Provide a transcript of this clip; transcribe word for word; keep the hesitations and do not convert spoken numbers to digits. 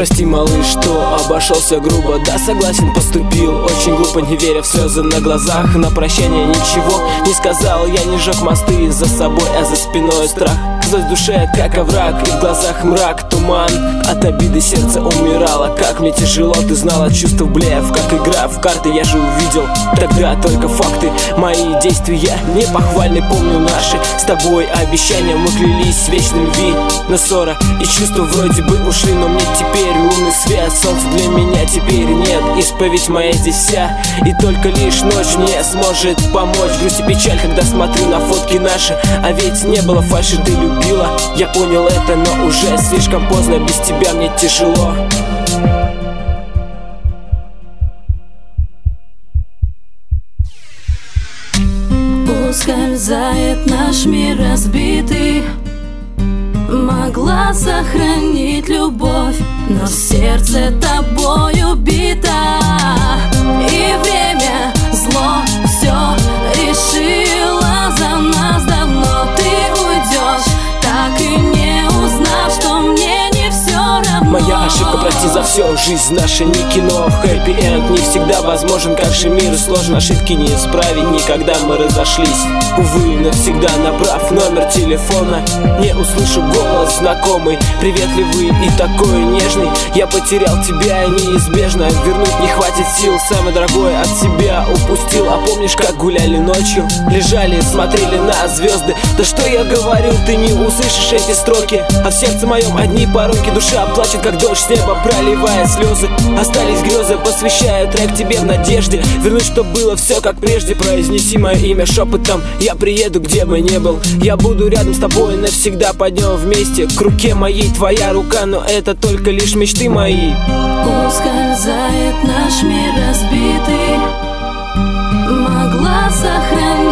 Прости, малыш, что обошелся грубо. Да, согласен, поступил очень глупо, не веря в слезы на глазах. На прощание ничего не сказал. Я не жег мосты за собой, а за спиной страх. Злость в душе, как овраг, и в глазах мрак, туман. От обиды сердце умирало. Как мне тяжело, ты знала, чувство блеф, как игра в карты. Я же увидел тогда только факты. Мои действия не похвальны, помню наши с тобой обещания. Мы клялись вечной любви, но ссора и чувства вроде бы ушли. Но мне теперь лунный свет, солнца для меня теперь нет. Исповедь моя здесь вся, и только лишь ночь мне сможет помочь. Грусть и печаль, когда смотрю на фотки наши. А ведь не было фальши, ты любила, я понял это, но уже слишком поздно. Без тебя мне тяжело. Ускользает наш мир разбитый. Могла сохранить любовь, но сердце тобой убито. И время зло все решило за нас давно. Ты уйдешь, так и не узнав, что мне не все равно. Моя ошибка, прости за все, жизнь наша не кино. Хэппи-энд не всегда возможен, как же мир сложен. Ошибки не исправить никогда, мы разошлись. Увы, навсегда, набрав номер телефона, не услышу голос знакомый, приветливый и такой нежный. Я потерял тебя, и неизбежно вернуть не хватит сил. Самое дорогое от себя упустил. А помнишь, как гуляли ночью, лежали, смотрели на звезды? Да что я говорю, ты не услышишь эти строки. А в сердце моем одни пороки, душа плачет, как дождь с неба, проливая слезы. Остались грезы, посвящаю трек тебе в надежде вернуть, чтоб было все как прежде. Произнеси мое имя шепотом, я приеду, где бы ни был. Я буду рядом с тобой навсегда, пойдем вместе. К руке моей твоя рука, но это только лишь мечты мои. Ускользает наш мир разбитый. Могла сохранить